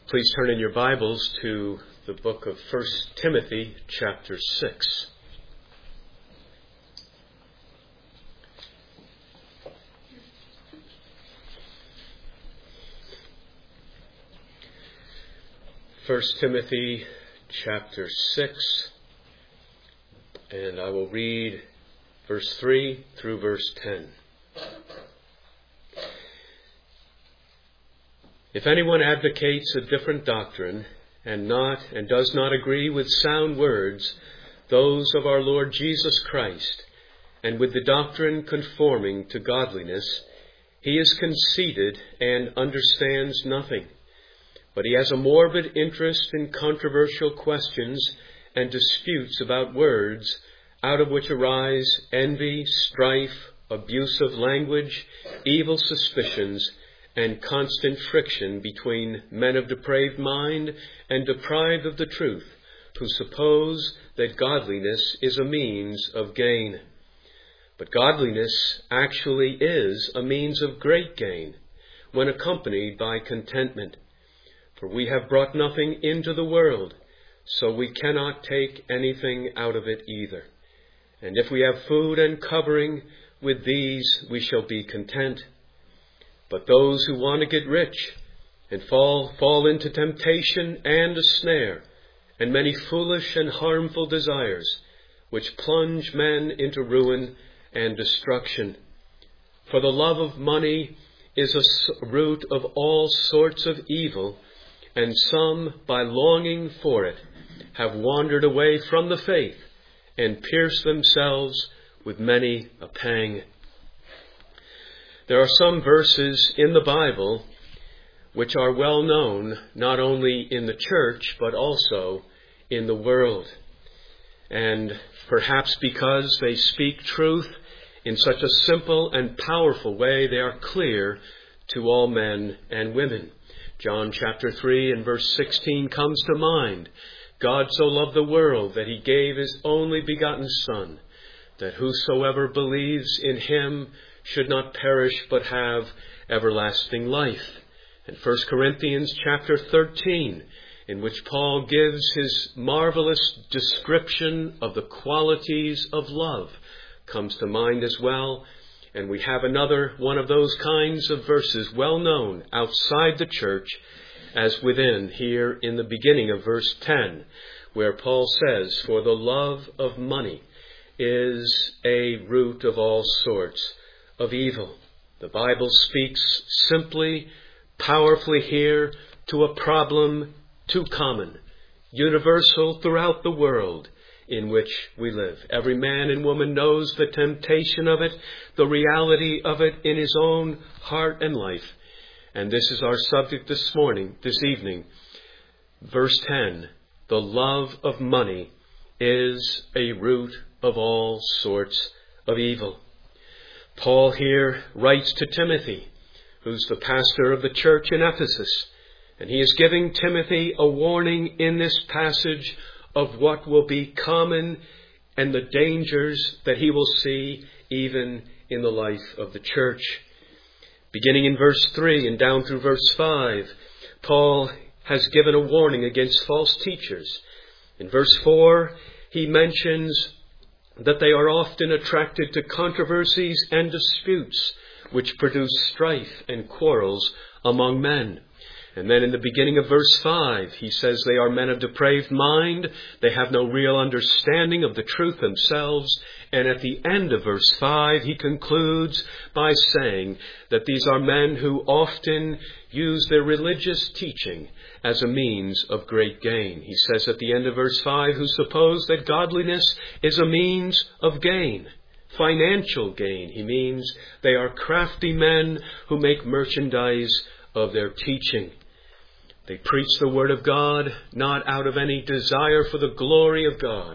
Please turn in your Bibles to the book of 1 Timothy, chapter 6. First Timothy, chapter 6, and I will read verse 3 through verse 10. If anyone advocates a different doctrine and does not agree with sound words, those of our Lord Jesus Christ, and with the doctrine conforming to godliness, he is conceited and understands nothing. But he has a morbid interest in controversial questions and disputes about words, out of which arise envy, strife, abusive language, evil suspicions, and constant friction between men of depraved mind and deprived of the truth, who suppose that godliness is a means of gain. But godliness actually is a means of great gain, when accompanied by contentment. For we have brought nothing into the world, so we cannot take anything out of it either. And if we have food and covering, with these we shall be content. But those who want to get rich and fall into temptation and a snare, and many foolish and harmful desires, which plunge men into ruin and destruction. For the love of money is a root of all sorts of evil, and some, by longing for it, have wandered away from the faith and pierced themselves with many a pang. There are some verses in the Bible which are well known, not only in the church, but also in the world. And perhaps because they speak truth in such a simple and powerful way, they are clear to all men and women. John chapter 3 and verse 16 comes to mind. God so loved the world that he gave his only begotten Son, that whosoever believes in him should not perish but have everlasting life. And 1 Corinthians chapter 13, in which Paul gives his marvelous description of the qualities of love, comes to mind as well. And we have another one of those kinds of verses well known outside the church as within, here in the beginning of verse 10, where Paul says, "For the love of money is a root of all sorts of evil." The Bible speaks simply, powerfully here to a problem too common, universal throughout the world in which we live. Every man and woman knows the temptation of it, the reality of it in his own heart and life. And this is our subject this evening. Verse 10, the love of money is a root of all sorts of evil. Paul here writes to Timothy, who's the pastor of the church in Ephesus, and he is giving Timothy a warning in this passage of what will be common and the dangers that he will see even in the life of the church. Beginning in verse 3 and down through verse 5, Paul has given a warning against false teachers. In verse 4, he mentions that they are often attracted to controversies and disputes which produce strife and quarrels among men. And then in the beginning of verse 5, he says they are men of depraved mind. They have no real understanding of the truth themselves. And at the end of verse 5, he concludes by saying that these are men who often use their religious teaching as a means of great gain. He says at the end of verse 5, who suppose that godliness is a means of gain, financial gain. He means they are crafty men who make merchandise of their teaching. They preach the word of God not out of any desire for the glory of God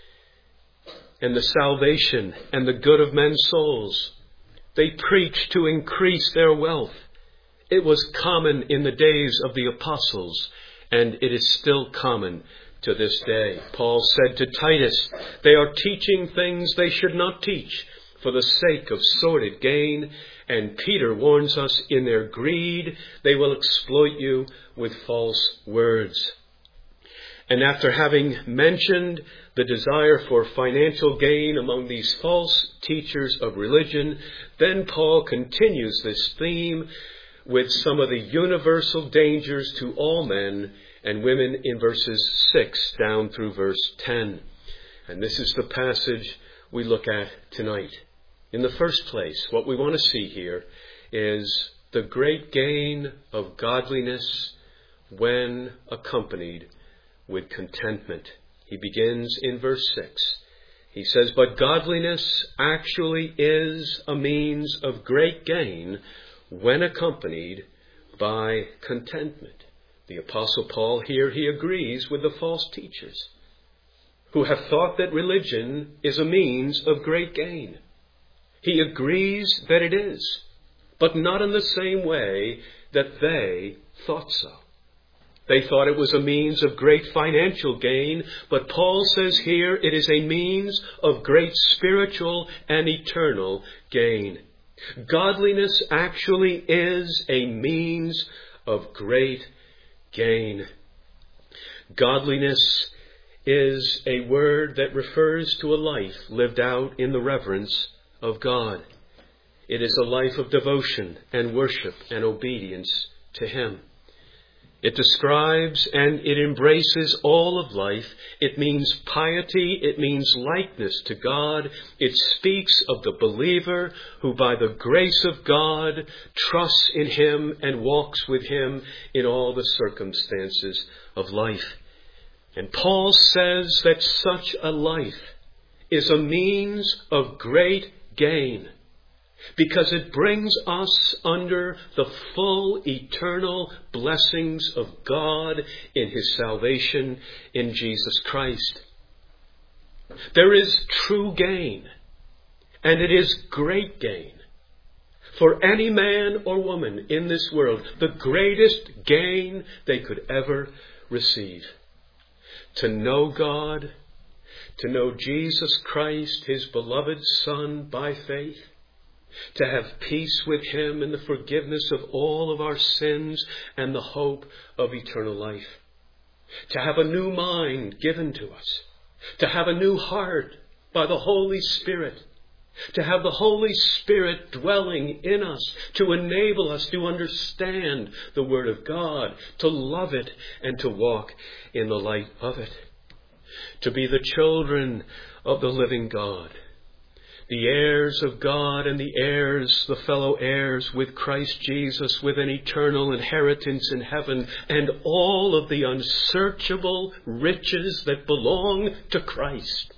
and the salvation and the good of men's souls. They preach to increase their wealth. It was common in the days of the apostles, and it is still common to this day. Paul said to Titus, they are teaching things they should not teach, for the sake of sordid gain. And Peter warns us, in their greed, they will exploit you with false words. And after having mentioned the desire for financial gain among these false teachers of religion, then Paul continues this theme with some of the universal dangers to all men and women in verses 6 down through verse 10. And this is the passage we look at tonight. In the first place, what we want to see here is the great gain of godliness when accompanied with contentment. He begins in verse 6. He says, "But godliness actually is a means of great gain when accompanied by contentment." The Apostle Paul here, he agrees with the false teachers who have thought that religion is a means of great gain. He agrees that it is, but not in the same way that they thought so. They thought it was a means of great financial gain, but Paul says here it is a means of great spiritual and eternal gain. Godliness actually is a means of great gain. Godliness is a word that refers to a life lived out in the reverence of God. It is a life of devotion and worship and obedience to Him. It describes and it embraces all of life. It means piety. It means likeness to God. It speaks of the believer who by the grace of God trusts in Him and walks with Him in all the circumstances of life. And Paul says that such a life is a means of great gain, because it brings us under the full eternal blessings of God in His salvation in Jesus Christ. There is true gain, and it is great gain for any man or woman in this world, the greatest gain they could ever receive. To know God, to know Jesus Christ, His beloved Son, by faith, to have peace with Him and the forgiveness of all of our sins and the hope of eternal life. To have a new mind given to us. To have a new heart by the Holy Spirit. To have the Holy Spirit dwelling in us to enable us to understand the Word of God, to love it and to walk in the light of it. To be the children of the living God. The heirs of God and the heirs, the fellow heirs with Christ Jesus, with an eternal inheritance in heaven, and all of the unsearchable riches that belong to Christ,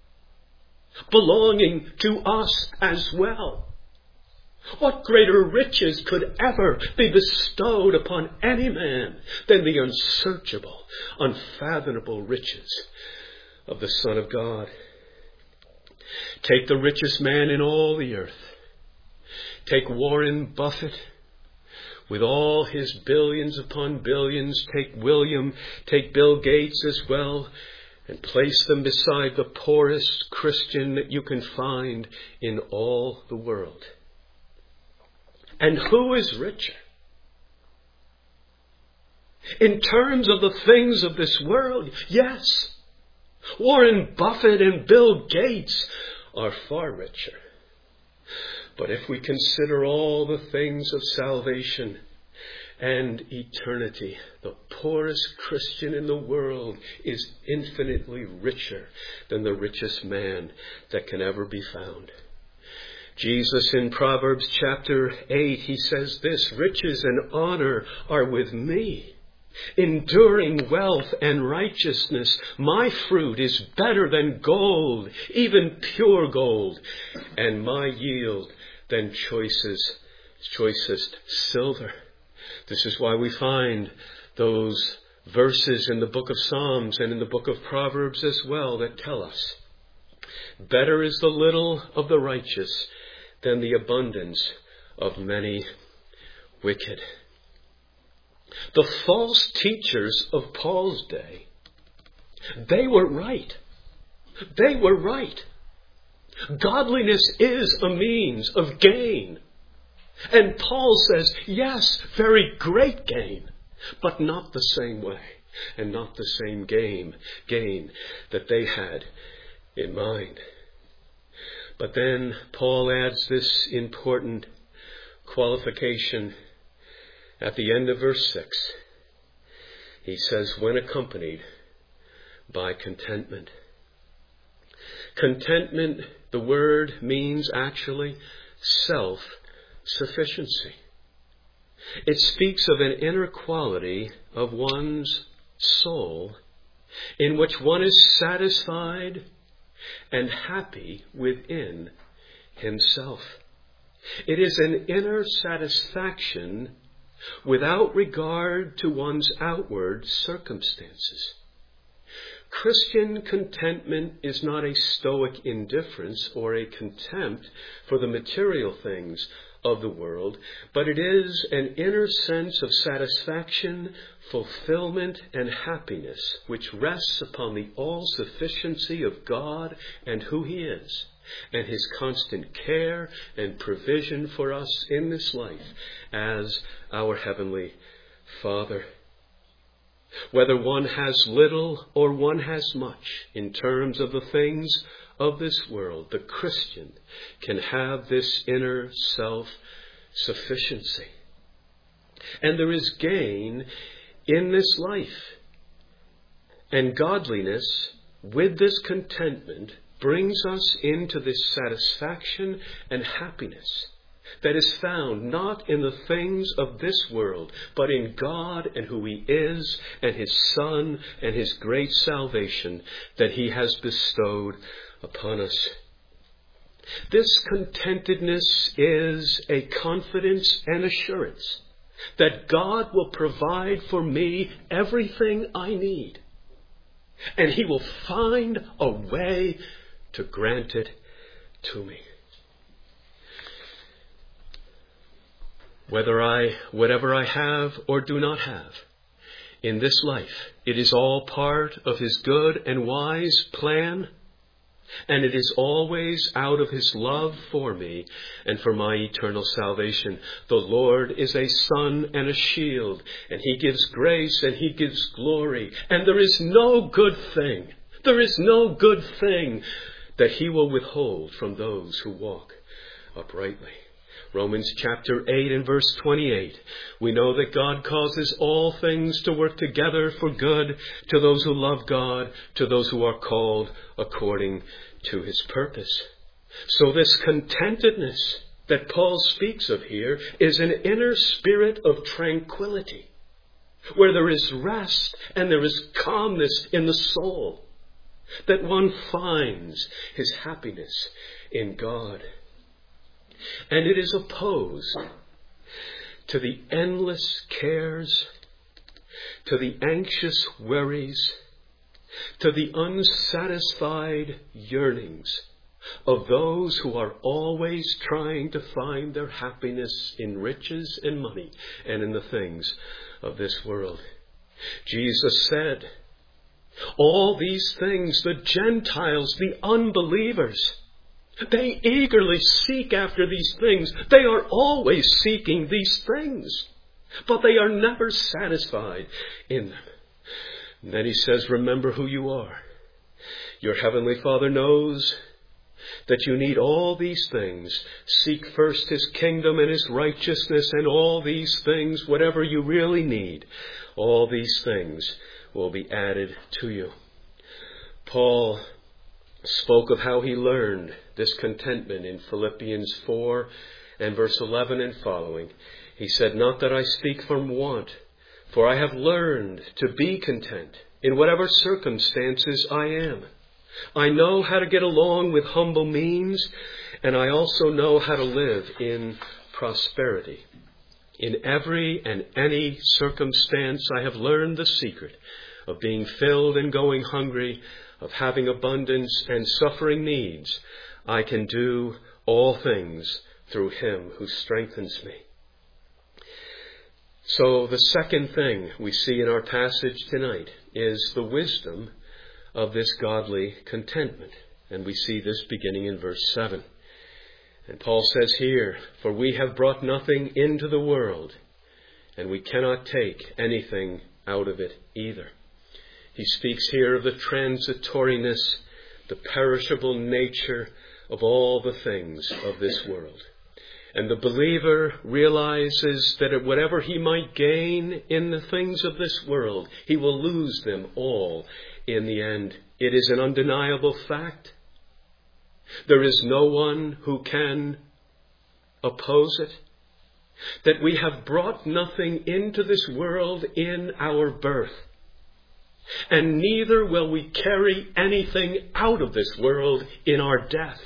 belonging to us as well. What greater riches could ever be bestowed upon any man than the unsearchable, unfathomable riches of the Son of God? Take the richest man in all the earth. Take Warren Buffett with all his billions upon billions. Take William, take Bill Gates as well, and place them beside the poorest Christian that you can find in all the world. And who is richer? In terms of the things of this world, yes. Warren Buffett and Bill Gates are far richer. But if we consider all the things of salvation and eternity, the poorest Christian in the world is infinitely richer than the richest man that can ever be found. Jesus in Proverbs chapter 8, he says this, "Riches and honor are with me. Enduring wealth and righteousness, my fruit is better than gold, even pure gold, and my yield than choicest silver." This is why we find those verses in the book of Psalms and in the book of Proverbs as well that tell us, better is the little of the righteous than the abundance of many wicked. The false teachers of Paul's day, they were right. They were right. Godliness is a means of gain. And Paul says, yes, very great gain, but not the same way and not the same gain that they had in mind. But then Paul adds this important qualification at the end of verse 6. He says, when accompanied by contentment. Contentment, the word means actually self-sufficiency. It speaks of an inner quality of one's soul in which one is satisfied and happy within himself. It is an inner satisfaction without regard to one's outward circumstances. Christian contentment is not a stoic indifference or a contempt for the material things of the world, but it is an inner sense of satisfaction, fulfillment, and happiness which rests upon the all-sufficiency of God and who He is, and His constant care and provision for us in this life as our Heavenly Father. Whether one has little or one has much in terms of the things of this world, the Christian can have this inner self-sufficiency. And there is gain in this life. And godliness, with this contentment, brings us into this satisfaction and happiness that is found not in the things of this world, but in God and who He is, and His Son, and His great salvation that He has bestowed upon us. This contentedness is a confidence and assurance that God will provide for me everything I need, and He will find a way to grant it to me. Whatever I have or do not have in this life, it is all part of His good and wise plan, and it is always out of His love for me and for my eternal salvation. The Lord is a sun and a shield, and He gives grace and He gives glory, and there is no good thing that He will withhold from those who walk uprightly. Romans chapter 8 and verse 28. We know that God causes all things to work together for good to those who love God, to those who are called according to His purpose. So this contentedness that Paul speaks of here is an inner spirit of tranquility, where there is rest and there is calmness in the soul, that one finds his happiness in God. And it is opposed to the endless cares, to the anxious worries, to the unsatisfied yearnings of those who are always trying to find their happiness in riches and money and in the things of this world. Jesus said, all these things the Gentiles, the unbelievers, they eagerly seek after these things. They are always seeking these things, but they are never satisfied in them. And then He says, remember who you are. Your Heavenly Father knows that you need all these things. Seek first His kingdom and His righteousness, and all these things, whatever you really need, all these things will be added to you. Paul spoke of how he learned this contentment in Philippians 4 and verse 11 and following. He said, not that I speak from want, for I have learned to be content in whatever circumstances I am. I know how to get along with humble means, and I also know how to live in prosperity. In every and any circumstance, I have learned the secret of being filled and going hungry, of having abundance and suffering needs. I can do all things through Him who strengthens me. So the second thing we see in our passage tonight is the wisdom of this godly contentment. And we see this beginning in verse 7. And Paul says here, "For we have brought nothing into the world, and we cannot take anything out of it either." He speaks here of the transitoriness, the perishable nature of all the things of this world. And the believer realizes that whatever he might gain in the things of this world, he will lose them all in the end. It is an undeniable fact. There is no one who can oppose it. That we have brought nothing into this world in our birth. And neither will we carry anything out of this world in our death.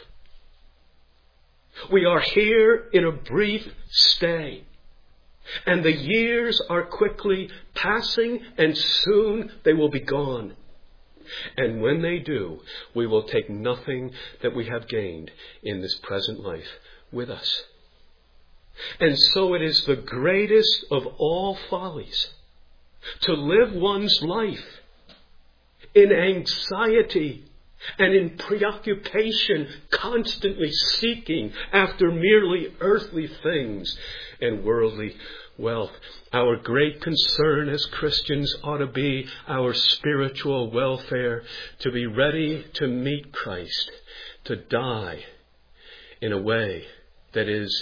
We are here in a brief stay. And the years are quickly passing, and soon they will be gone. And when they do, we will take nothing that we have gained in this present life with us. And so it is the greatest of all follies to live one's life in anxiety and in preoccupation, constantly seeking after merely earthly things and worldly wealth. Our great concern as Christians ought to be our spiritual welfare, to be ready to meet Christ, to die in a way that is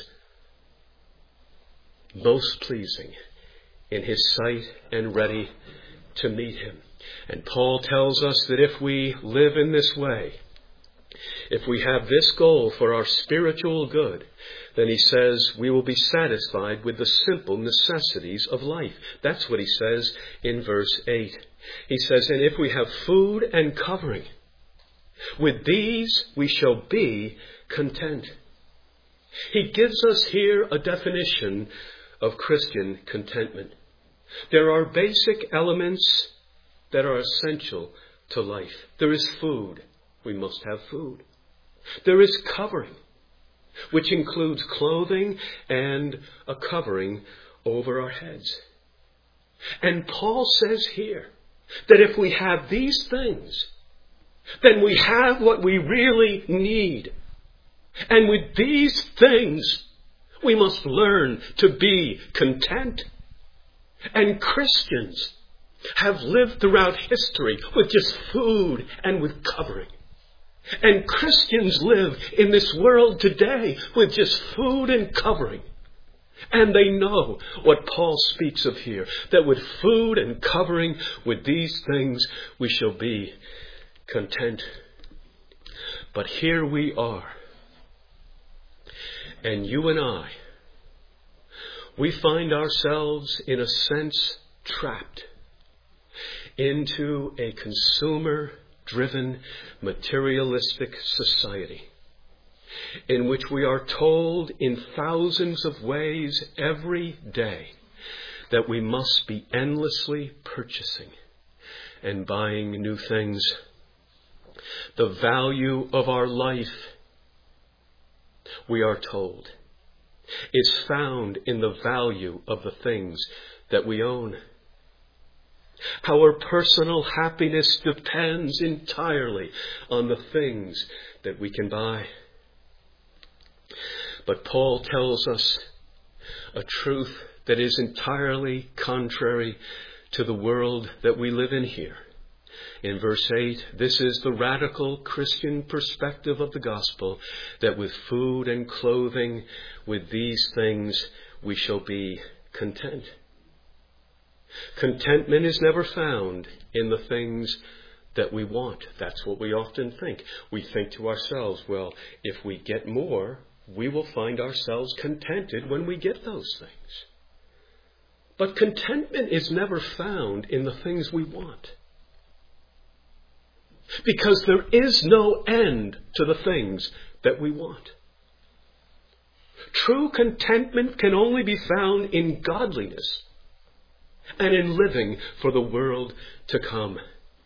most pleasing in His sight and ready to meet Him. And Paul tells us that if we live in this way, if we have this goal for our spiritual good, then he says we will be satisfied with the simple necessities of life. That's what he says in verse 8. He says, "And if we have food and covering, with these we shall be content." He gives us here a definition of Christian contentment. There are basic elements that are essential to life. There is food. We must have food. There is covering, which includes clothing and a covering over our heads. And Paul says here that if we have these things, then we have what we really need. And with these things, we must learn to be content. And Christians have lived throughout history with just food and with covering. And Christians live in this world today with just food and covering. And they know what Paul speaks of here, that with food and covering, with these things, we shall be content. But here we are. And you and I, we find ourselves, in a sense, trapped into a consumer-driven, materialistic society in which we are told in thousands of ways every day that we must be endlessly purchasing and buying new things. The value of our life, we are told, is found in the value of the things that we own. Our personal happiness depends entirely on the things that we can buy. But Paul tells us a truth that is entirely contrary to the world that we live in here. In verse 8, this is the radical Christian perspective of the gospel, that with food and clothing, with these things, we shall be content. Contentment is never found in the things that we want. That's what we often think. We think to ourselves, well, if we get more, we will find ourselves contented when we get those things. But contentment is never found in the things we want. Because there is no end to the things that we want. True contentment can only be found in godliness and in living for the world to come.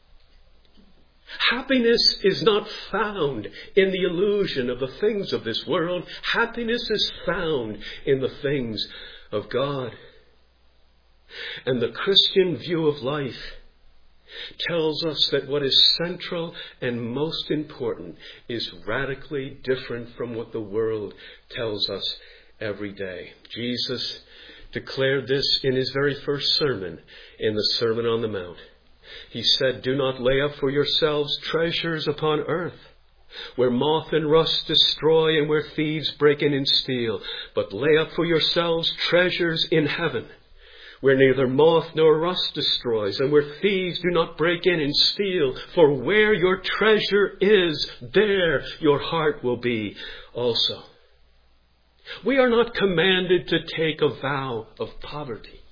Happiness is not found in the illusion of the things of this world. Happiness is found in the things of God. And the Christian view of life tells us that what is central and most important is radically different from what the world tells us every day. Jesus declared this in his very first sermon, in the Sermon on the Mount. He said, "Do not lay up for yourselves treasures upon earth, where moth and rust destroy and where thieves break in and steal, but lay up for yourselves treasures in heaven, where neither moth nor rust destroys, and where thieves do not break in and steal. For where your treasure is, there your heart will be also." We are not commanded to take a vow of poverty.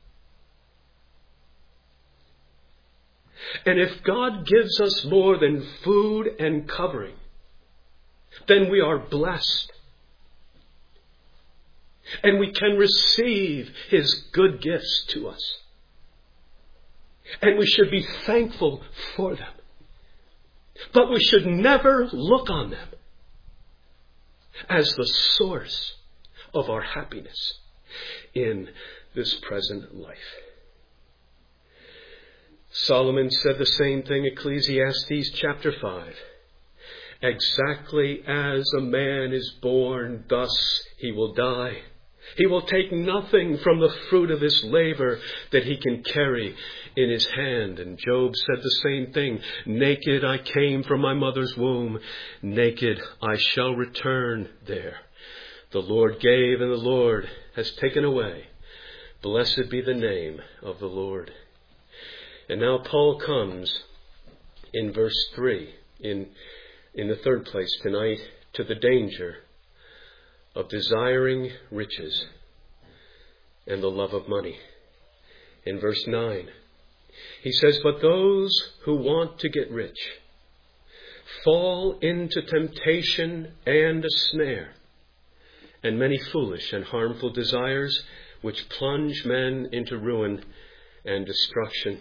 And if God gives us more than food and covering, then we are blessed. And we can receive his good gifts to us. And we should be thankful for them. But we should never look on them as the source of our happiness in this present life. Solomon said the same thing, Ecclesiastes chapter 5. "Exactly as a man is born, thus he will die. He will take nothing from the fruit of his labor that he can carry in his hand." And Job said the same thing. "Naked I came from my mother's womb. Naked I shall return there. The Lord gave and the Lord has taken away. Blessed be the name of the Lord." And now Paul comes in verse 3, in the third place tonight, to the danger of desiring riches and the love of money. In verse 9, he says, "But those who want to get rich fall into temptation and a snare, and many foolish and harmful desires, which plunge men into ruin and destruction."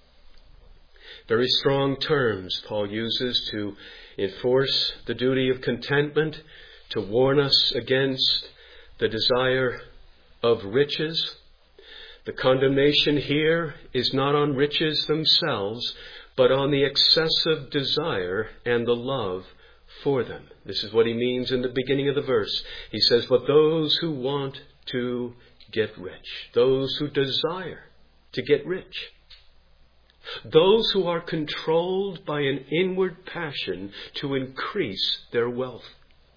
Very strong terms Paul uses to enforce the duty of contentment, to warn us against the desire of riches. The condemnation here is not on riches themselves, but on the excessive desire and the love for them. This is what he means in the beginning of the verse. He says, "But those who want to get rich," those who desire to get rich, those who are controlled by an inward passion to increase their wealth,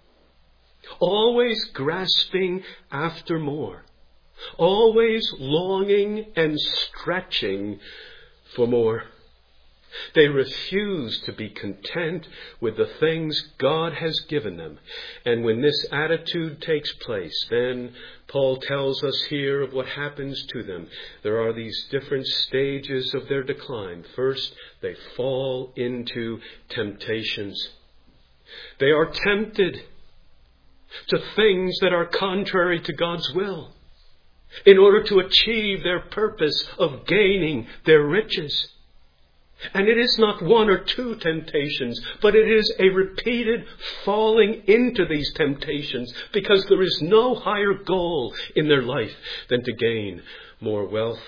always grasping after more, always longing and stretching for more. They refuse to be content with the things God has given them. And when this attitude takes place, then Paul tells us here of what happens to them. There are these different stages of their decline. First, they fall into temptations. They are tempted to things that are contrary to God's will in order to achieve their purpose of gaining their riches. And it is not one or two temptations, but it is a repeated falling into these temptations, because there is no higher goal in their life than to gain more wealth.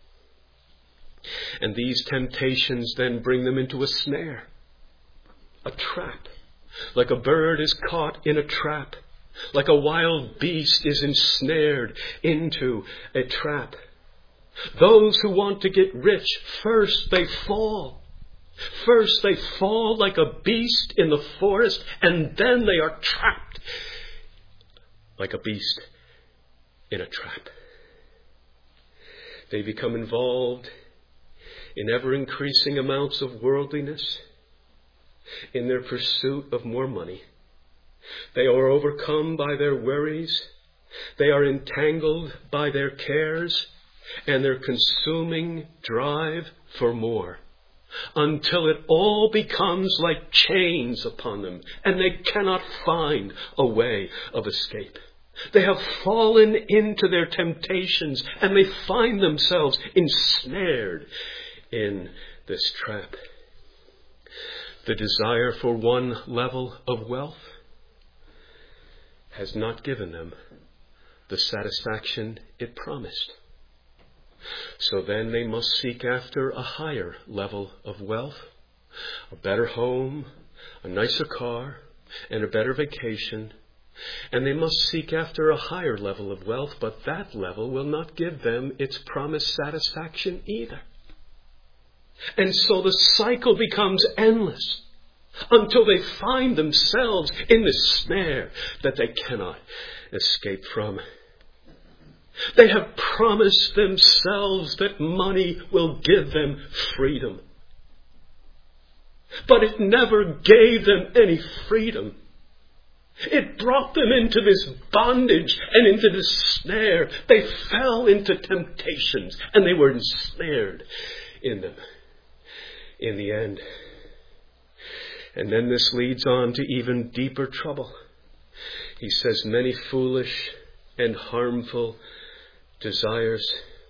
And these temptations then bring them into a snare, a trap. Like a bird is caught in a trap, like a wild beast is ensnared into a trap. Those who want to get rich, first they fall. First they fall like a beast in the forest, and then they are trapped like a beast in a trap. They become involved in ever-increasing amounts of worldliness in their pursuit of more money. They are overcome by their worries. They are entangled by their cares and their consuming drive for more, until it all becomes like chains upon them, and they cannot find a way of escape. They have fallen into their temptations, and they find themselves ensnared in this trap. The desire for one level of wealth has not given them the satisfaction it promised. So then they must seek after a higher level of wealth, a better home, a nicer car, and a better vacation. And they must seek after a higher level of wealth, but that level will not give them its promised satisfaction either. And so the cycle becomes endless until they find themselves in the snare that they cannot escape from. They have promised themselves that money will give them freedom. But it never gave them any freedom. It brought them into this bondage and into this snare. They fell into temptations and they were ensnared in them in the end. And then this leads on to even deeper trouble. He says, many foolish and harmful desires.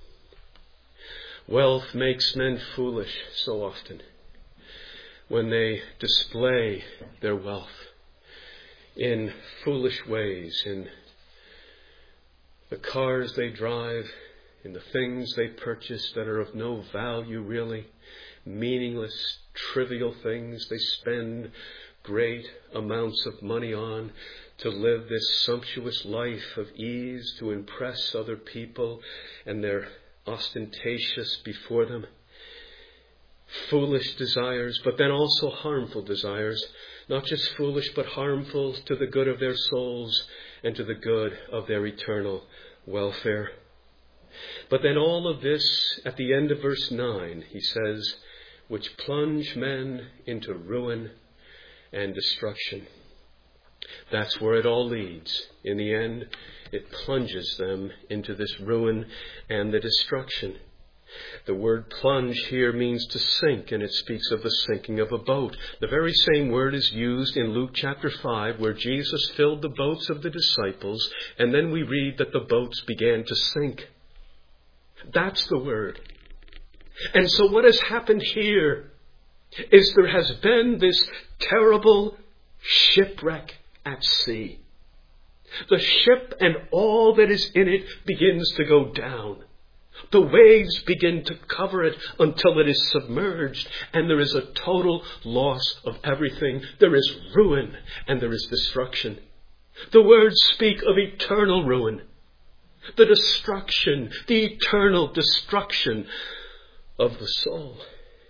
Wealth makes men foolish so often when they display their wealth in foolish ways, in the cars they drive, in the things they purchase that are of no value really, meaningless, trivial things they spend great amounts of money on to live this sumptuous life of ease, to impress other people, and they're ostentatious before them. Foolish desires, but then also harmful desires. Not just foolish, but harmful to the good of their souls and to the good of their eternal welfare. But then all of this, at the end of verse 9, he says, which plunge men into ruin and destruction. That's where it all leads. In the end, it plunges them into this ruin and the destruction. The word plunge here means to sink, and it speaks of the sinking of a boat. The very same word is used in Luke chapter 5, where Jesus filled the boats of the disciples, and then we read that the boats began to sink. That's the word. And so what has happened here is there has been this terrible shipwreck at sea. The ship and all that is in it begins to go down. The waves begin to cover it until it is submerged, and there is a total loss of everything. There is ruin and there is destruction. The words speak of eternal ruin, the destruction, the eternal destruction of the soul.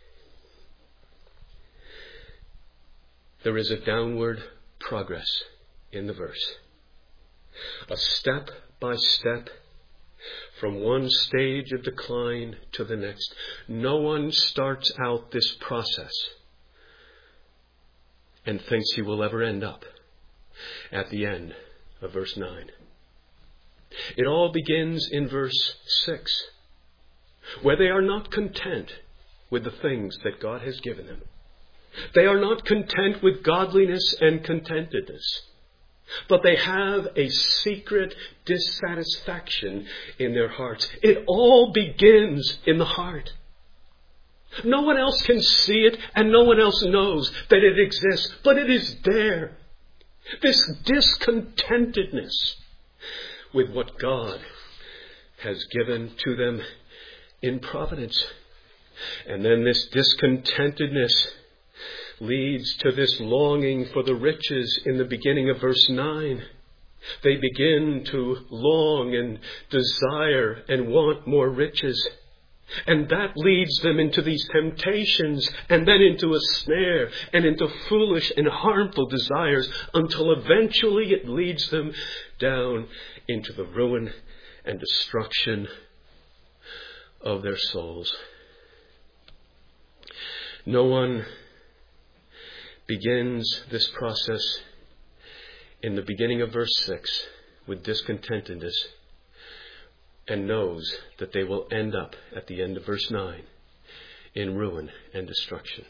There is a downward progress in the verse. A step by step from one stage of decline to the next. No one starts out this process and thinks he will ever end up at the end of verse 9. It all begins in verse 6, where they are not content with the things that God has given them. They are not content with godliness and contentedness, but they have a secret dissatisfaction in their hearts. It all begins in the heart. No one else can see it, and no one else knows that it exists, but it is there. This discontentedness with what God has given to them in providence. And then this discontentedness leads to this longing for the riches in the beginning of verse 9. They begin to long and desire and want more riches. And that leads them into these temptations, and then into a snare, and into foolish and harmful desires, until eventually it leads them down into the ruin and destruction of their souls. No one begins this process in the beginning of verse 6 with discontentedness and knows that they will end up at the end of verse 9 in ruin and destruction.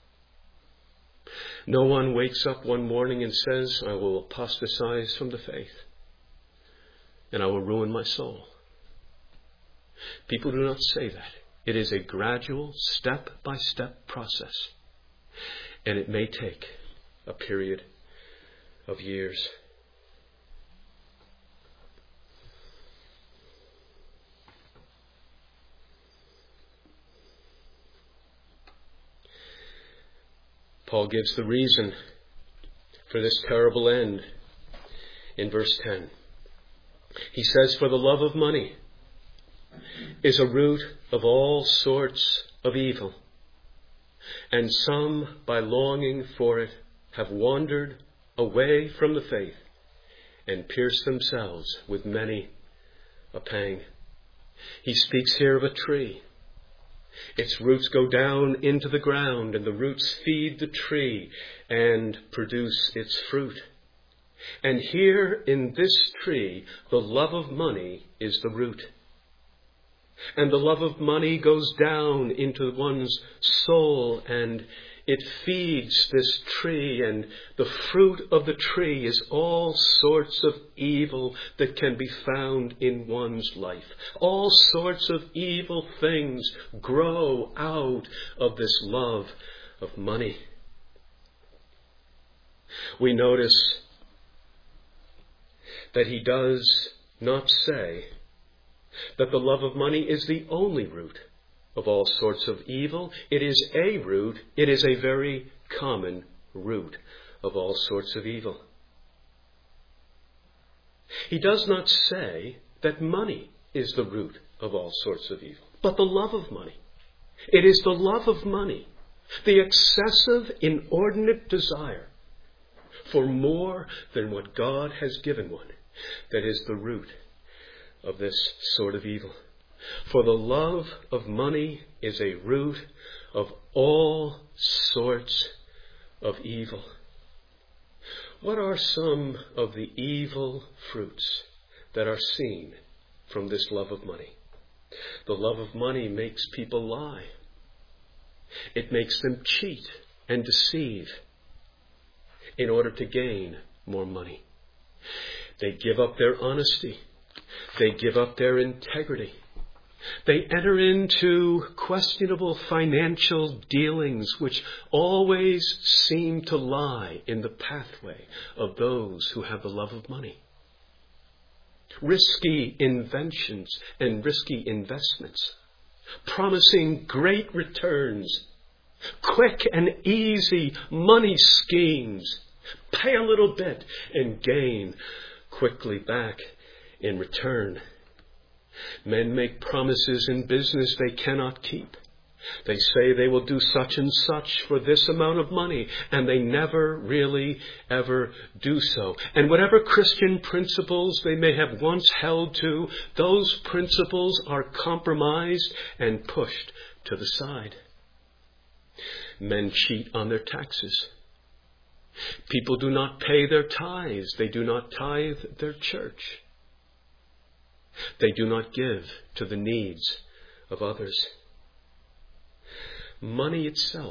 No one wakes up one morning and says, I will apostatize from the faith and I will ruin my soul. People do not say that. It is a gradual, step-by-step process. And it may take a period of years. Paul gives the reason for this terrible end in verse 10. He says, "For the love of money is a root of all sorts of evil, and some, by longing for it, have wandered away from the faith and pierced themselves with many a pang." He speaks here of a tree. Its roots go down into the ground, and the roots feed the tree and produce its fruit. And here in this tree, the love of money is the root. And the love of money goes down into one's soul, and it feeds this tree, and the fruit of the tree is all sorts of evil that can be found in one's life. All sorts of evil things grow out of this love of money. We notice that he does not say that the love of money is the only root of all sorts of evil. It is a root. It is a very common root of all sorts of evil. He does not say that money is the root of all sorts of evil, but the love of money. It is the love of money, the excessive, inordinate desire for more than what God has given one, that is the root of this sort of evil. For the love of money is a root of all sorts of evil. What are some of the evil fruits that are seen from this love of money? The love of money makes people lie. It makes them cheat and deceive in order to gain more money. They give up their honesty. They give up their integrity. They enter into questionable financial dealings which always seem to lie in the pathway of those who have the love of money. Risky inventions and risky investments, promising great returns, quick and easy money schemes, pay a little bit and gain quickly back in return. Men make promises in business they cannot keep. They say they will do such and such for this amount of money, and they never really ever do so. And whatever Christian principles they may have once held to, those principles are compromised and pushed to the side. Men cheat on their taxes. People do not pay their tithes. They do not tithe their church. They do not give to the needs of others. Money itself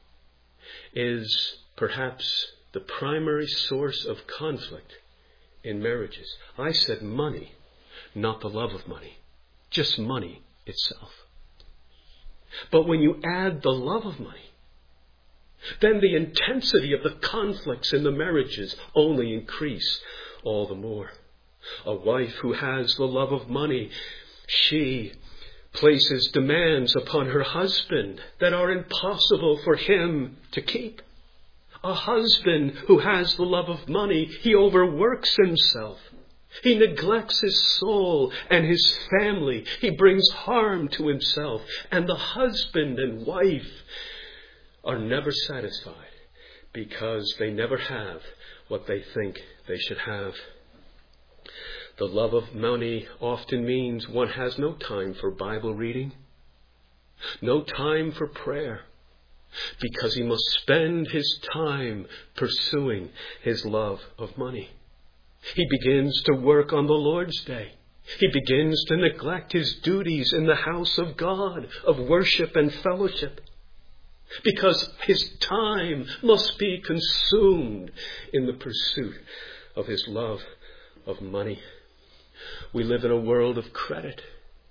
is perhaps the primary source of conflict in marriages. I said money, not the love of money, just money itself. But when you add the love of money, then the intensity of the conflicts in the marriages only increase all the more. A wife who has the love of money, she places demands upon her husband that are impossible for him to keep. A husband who has the love of money, he overworks himself. He neglects his soul and his family. He brings harm to himself. And the husband and wife are never satisfied because they never have what they think they should have. The love of money often means one has no time for Bible reading, no time for prayer, because he must spend his time pursuing his love of money. He begins to work on the Lord's Day. He begins to neglect his duties in the house of God, of worship and fellowship, because his time must be consumed in the pursuit of his love of money. We live in a world of credit.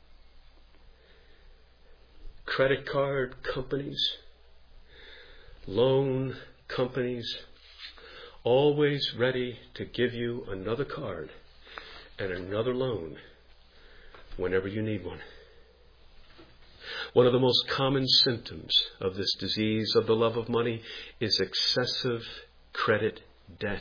Credit card companies, loan companies, always ready to give you another card and another loan whenever you need one. One of the most common symptoms of this disease of the love of money is excessive credit debt.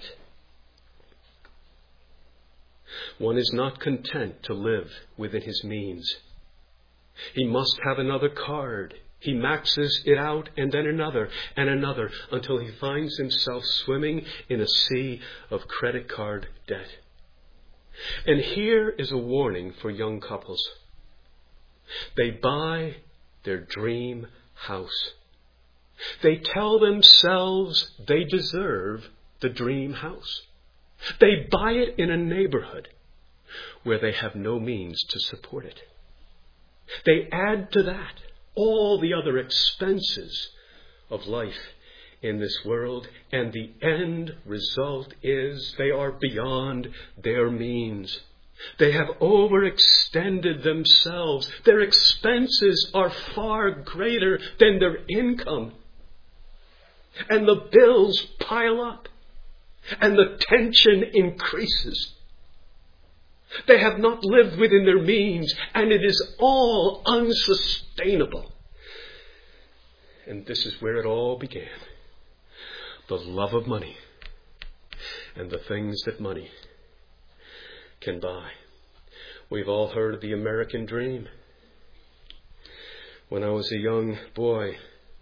One is not content to live within his means. He must have another card. He maxes it out and then another and another until he finds himself swimming in a sea of credit card debt. And here is a warning for young couples. They buy their dream house. They tell themselves they deserve the dream house. They buy it in a neighborhood where they have no means to support it. They add to that all the other expenses of life in this world, and the end result is they are beyond their means. They have overextended themselves. Their expenses are far greater than their income. And the bills pile up, and the tension increases. They have not lived within their means, and it is all unsustainable. And this is where it all began. The love of money and the things that money can buy. We've all heard of the American dream. When I was a young boy,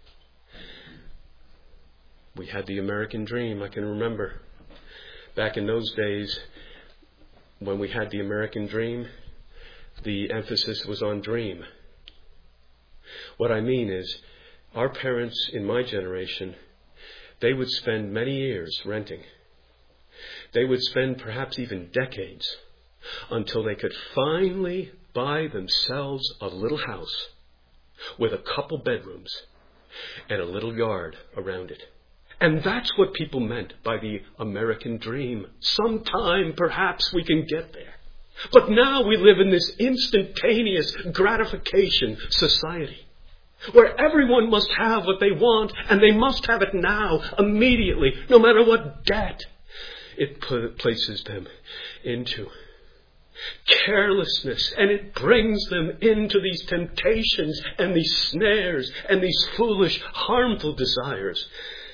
we had the American dream. I can remember back in those days when we had the American dream, the emphasis was on dream. What I mean is, our parents in my generation, they would spend many years renting. They would spend perhaps even decades until they could finally buy themselves a little house with a couple bedrooms and a little yard around it. And that's what people meant by the American dream. Sometime, perhaps, we can get there. But now we live in this instantaneous gratification society, where everyone must have what they want, and they must have it now, immediately, no matter what debt it places them into. Carelessness, and it brings them into these temptations and these snares and these foolish, harmful desires.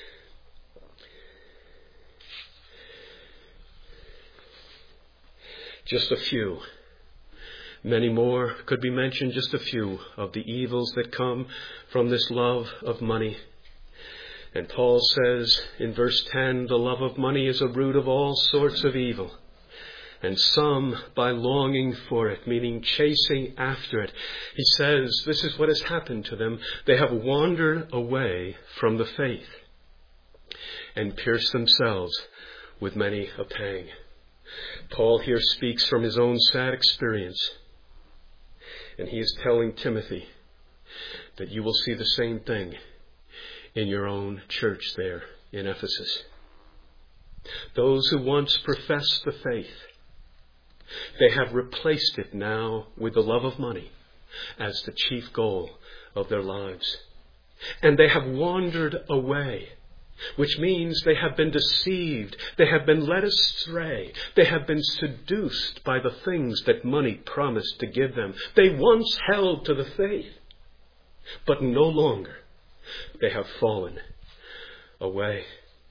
Just a few. Many more could be mentioned, just a few of the evils that come from this love of money. And Paul says in verse 10, the love of money is a root of all sorts of evil. And some, by longing for it, meaning chasing after it, he says this is what has happened to them. They have wandered away from the faith and pierced themselves with many a pang. Paul here speaks from his own sad experience. And he is telling Timothy that you will see the same thing in your own church there in Ephesus. Those who once professed the faith, they have replaced it now with the love of money as the chief goal of their lives. And they have wandered away, which means they have been deceived. They have been led astray. They have been seduced by the things that money promised to give them. They once held to the faith, but no longer. They have fallen away.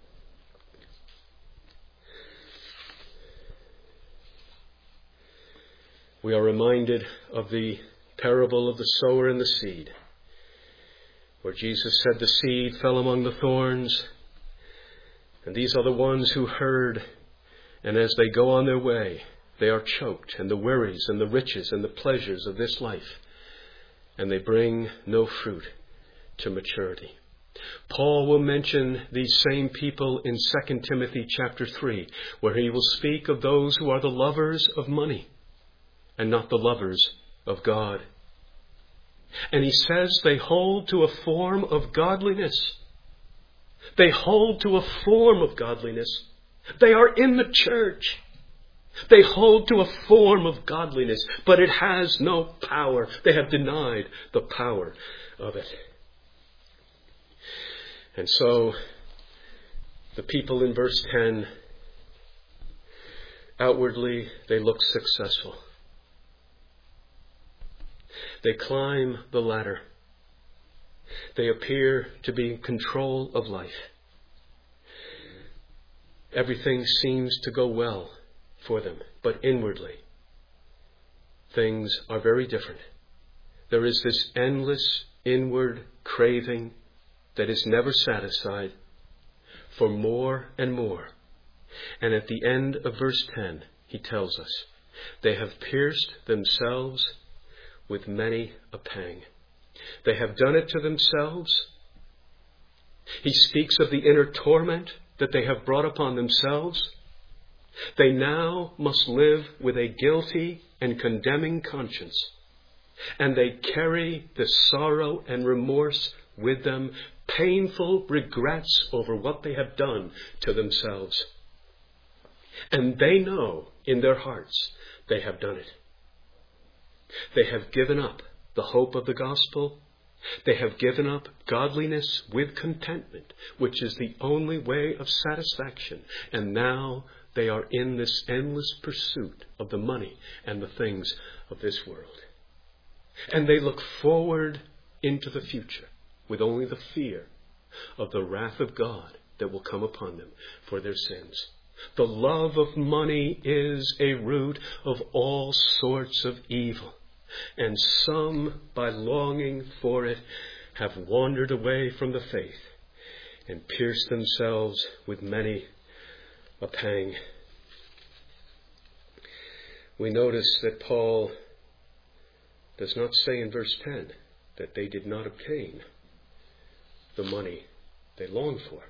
We are reminded of the parable of the sower and the seed, where Jesus said the seed fell among the thorns, and these are the ones who heard, and as they go on their way, they are choked, and the worries and the riches and the pleasures of this life, and they bring no fruit to maturity. Paul will mention these same people in 2 Timothy chapter 3, where he will speak of those who are the lovers of money and not the lovers of God. And he says they hold to a form of godliness. They hold to a form of godliness. They are in the church. They hold to a form of godliness, but it has no power. They have denied the power of it. And so, the people in verse 10, outwardly they look successful. They climb the ladder. They appear to be in control of life. Everything seems to go well for them, but inwardly, things are very different. There is this endless inward craving that is never satisfied for more and more. And at the end of verse 10, he tells us, they have pierced themselves with many a pang. They have done it to themselves. He speaks of the inner torment that they have brought upon themselves. They now must live with a guilty and condemning conscience, and they carry the sorrow and remorse with them, painful regrets over what they have done to themselves. And they know in their hearts they have done it. They have given up the hope of the gospel. They have given up godliness with contentment, which is the only way of satisfaction. And now they are in this endless pursuit of the money and the things of this world. And they look forward into the future with only the fear of the wrath of God that will come upon them for their sins. The love of money is a root of all sorts of evil. And some, by longing for it, have wandered away from the faith and pierced themselves with many a pang. We notice that Paul does not say in verse 10 that they did not obtain the money they longed for.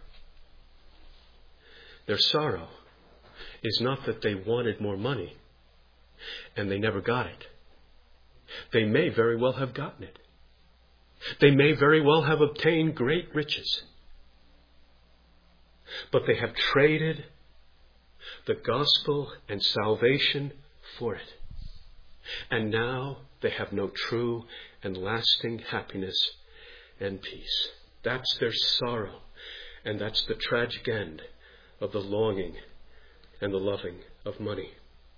Their sorrow is not that they wanted more money and they never got it. They may very well have gotten it. They may very well have obtained great riches. But they have traded the gospel and salvation for it. And now they have no true and lasting happiness and peace. That's their sorrow. And that's the tragic end of the longing and the loving of money.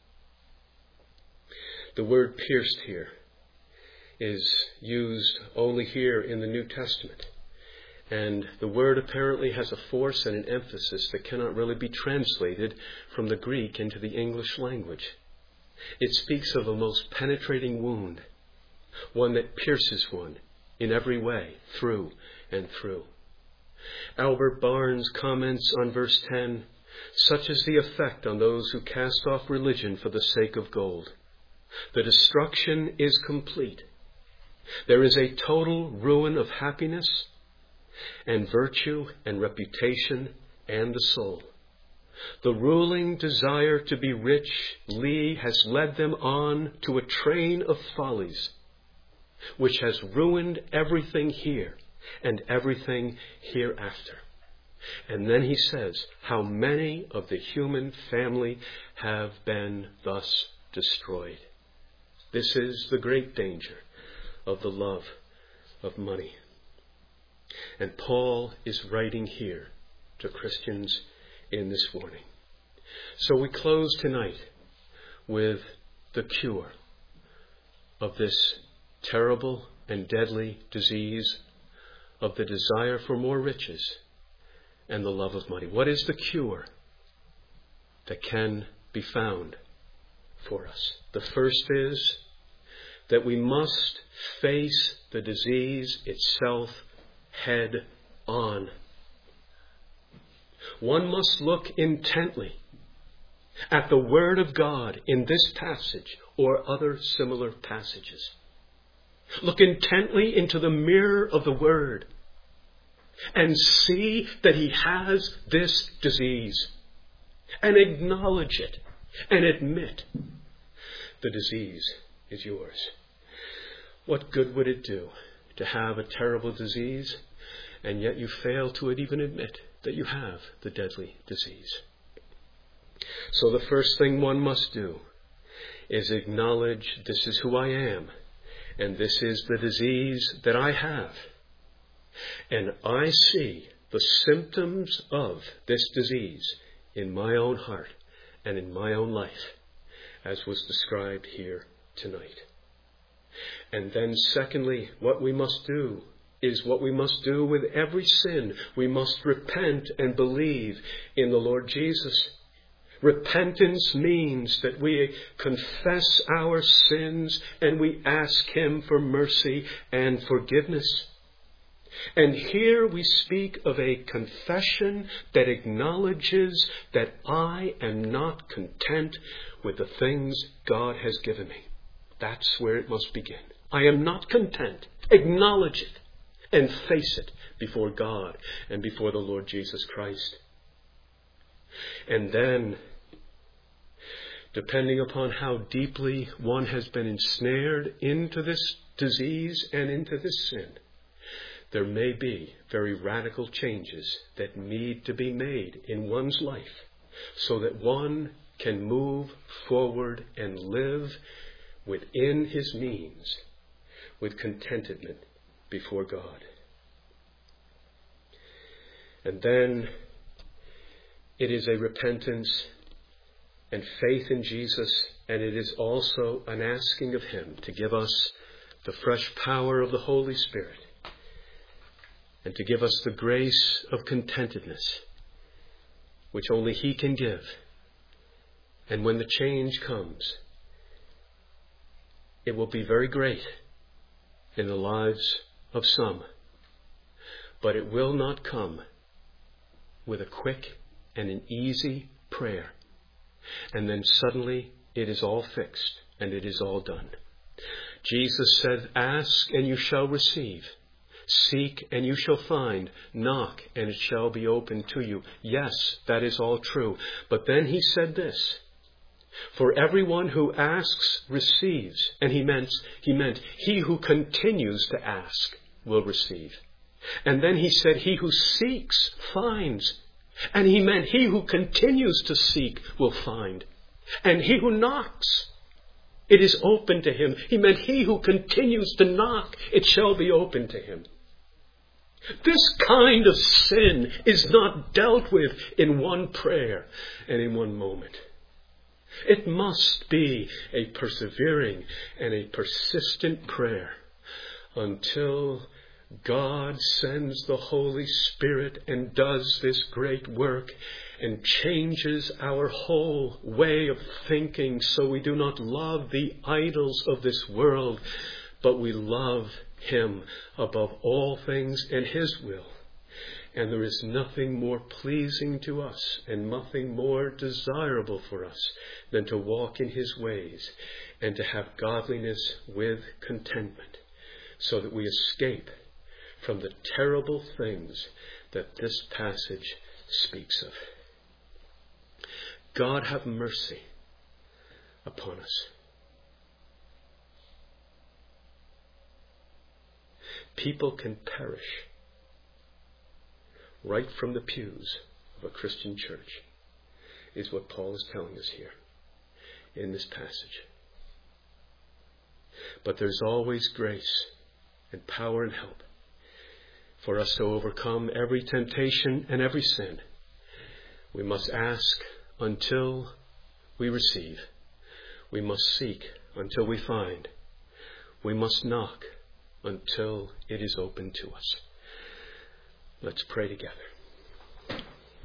The word pierced here is used only here in the New Testament. And the word apparently has a force and an emphasis that cannot really be translated from the Greek into the English language. It speaks of a most penetrating wound, one that pierces one in every way, through and through. Albert Barnes comments on verse 10, such is the effect on those who cast off religion for the sake of gold. The destruction is complete. There is a total ruin of happiness and virtue and reputation and the soul. The ruling desire to be rich has led them on to a train of follies, which has ruined everything here and everything hereafter. And then he says, how many of the human family have been thus destroyed. This is the great danger of the love of money. And Paul is writing here to Christians in this warning. So we close tonight with the cure of this terrible and deadly disease of the desire for more riches and the love of money. What is the cure that can be found for us? The first is that we must face the disease itself head on. One must look intently at the Word of God in this passage or other similar passages. Look intently into the mirror of the Word and see that he has this disease, and acknowledge it and admit the disease is yours. What good would it do to have a terrible disease and yet you fail to even admit that you have the deadly disease? So the first thing one must do is acknowledge, this is who I am, and this is the disease that I have. And I see the symptoms of this disease in my own heart and in my own life, as was described here tonight. And then secondly, what we must do is what we must do with every sin. We must repent and believe in the Lord Jesus. Repentance means that we confess our sins and we ask Him for mercy and forgiveness. And here we speak of a confession that acknowledges that I am not content with the things God has given me. That's where it must begin. I am not content. Acknowledge it and face it before God and before the Lord Jesus Christ. And then, depending upon how deeply one has been ensnared into this disease and into this sin, there may be very radical changes that need to be made in one's life so that one can move forward and live within his means with contentment before God. And then it is a repentance and faith in Jesus, and it is also an asking of Him to give us the fresh power of the Holy Spirit and to give us the grace of contentedness, which only He can give. And when the change comes, it will be very great in the lives of some, but it will not come with a quick and an easy prayer. And then suddenly it is all fixed and it is all done. Jesus said, "Ask and you shall receive. Seek and you shall find. Knock and it shall be opened to you." Yes, that is all true. But then He said this, "For everyone who asks receives." And he meant he who continues to ask will receive. And then He said, "He who seeks finds." And He meant he who continues to seek will find. And he who knocks, it is open to him. He meant he who continues to knock, it shall be open to him. This kind of sin is not dealt with in one prayer and in one moment. It must be a persevering and a persistent prayer until God sends the Holy Spirit and does this great work and changes our whole way of thinking, so we do not love the idols of this world, but we love Him above all things and His will. And there is nothing more pleasing to us and nothing more desirable for us than to walk in His ways and to have godliness with contentment, so that we escape from the terrible things that this passage speaks of. God have mercy upon us. People can perish right from the pews of a Christian church, is what Paul is telling us here in this passage. But there's always grace and power and help for us to overcome every temptation and every sin. We must ask until we receive. We must seek until we find. We must knock until it is open to us. Let's pray together.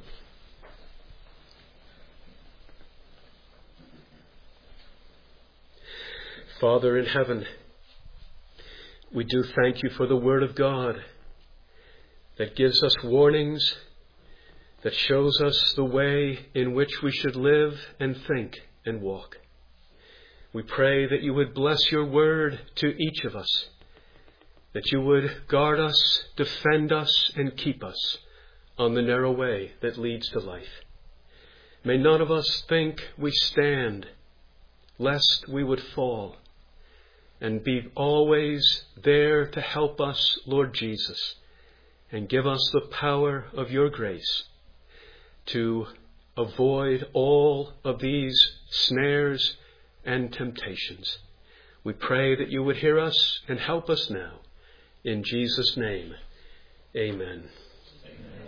Father in heaven, we do thank You for the Word of God that gives us warnings, that shows us the way in which we should live and think and walk. We pray that You would bless Your Word to each of us, that You would guard us, defend us, and keep us on the narrow way that leads to life. May none of us think we stand, lest we would fall, and be always there to help us, Lord Jesus, and give us the power of Your grace to avoid all of these snares and temptations. We pray that You would hear us and help us now. In Jesus' name, amen.